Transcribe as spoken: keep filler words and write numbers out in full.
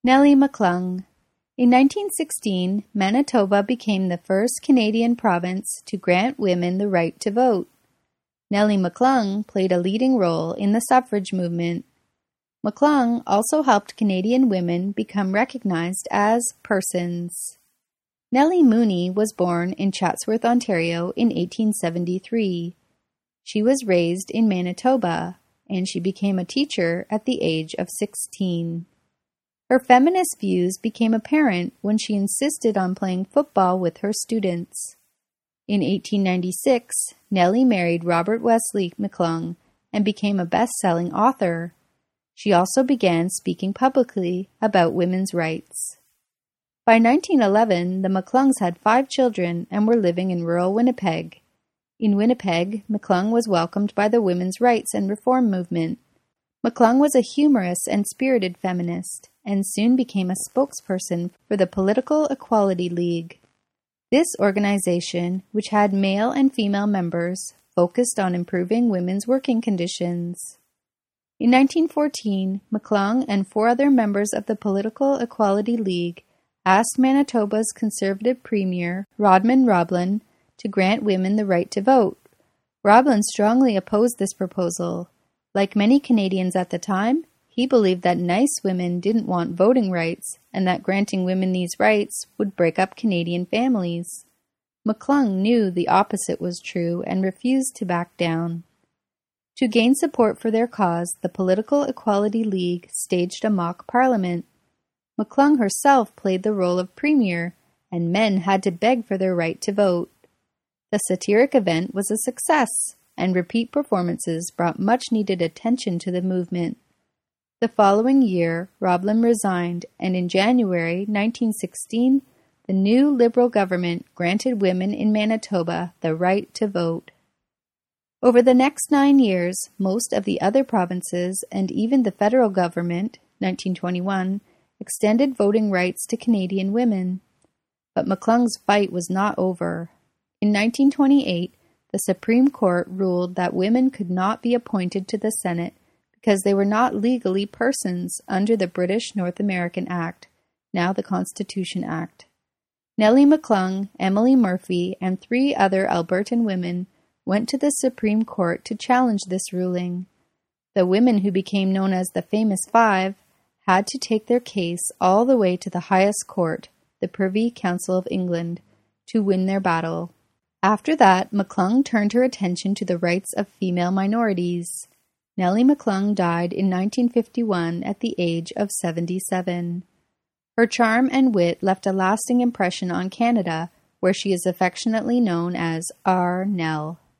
Nellie McClung. In nineteen sixteen, Manitoba became the first Canadian province to grant women the right to vote. Nellie McClung played a leading role in the suffrage movement. McClung also helped Canadian women become recognized as persons. Nellie Mooney was born in Chatsworth, Ontario in eighteen seventy-three. She was raised in Manitoba, and she became a teacher at the age of sixteen. Her feminist views became apparent when she insisted on playing football with her students. In eighteen ninety-six, Nellie married Robert Wesley McClung and became a best-selling author. She also began speaking publicly about women's rights. By nineteen eleven, the McClungs had five children and were living in rural Winnipeg. In Winnipeg, McClung was welcomed by the women's rights and reform movement. McClung was a humorous and spirited feminist, and soon became a spokesperson for the Political Equality League. This organization, which had male and female members, focused on improving women's working conditions. In nineteen fourteen, McClung and four other members of the Political Equality League asked Manitoba's Conservative Premier, Rodman Roblin, to grant women the right to vote. Roblin strongly opposed this proposal. Like many Canadians at the time, he believed that nice women didn't want voting rights and that granting women these rights would break up Canadian families. McClung knew the opposite was true and refused to back down. To gain support for their cause, the Political Equality League staged a mock parliament. McClung herself played the role of premier, and men had to beg for their right to vote. The satiric event was a success, and repeat performances brought much-needed attention to the movement. The following year, Roblin resigned, and in January nineteen sixteen, the new Liberal government granted women in Manitoba the right to vote. Over the next nine years, most of the other provinces and even the federal government, nineteen twenty-one, extended voting rights to Canadian women. But McClung's fight was not over. In nineteen twenty-eight, the Supreme Court ruled that women could not be appointed to the Senate because they were not legally persons under the British North American Act, now the Constitution Act. Nellie McClung, Emily Murphy, and three other Albertan women went to the Supreme Court to challenge this ruling. The women who became known as the Famous Five had to take their case all the way to the highest court, the Privy Council of England, to win their battle. After that, McClung turned her attention to the rights of female minorities. Nellie McClung died in nineteen fifty-one at the age of seventy-seven. Her charm and wit left a lasting impression on Canada, where she is affectionately known as R. Nell.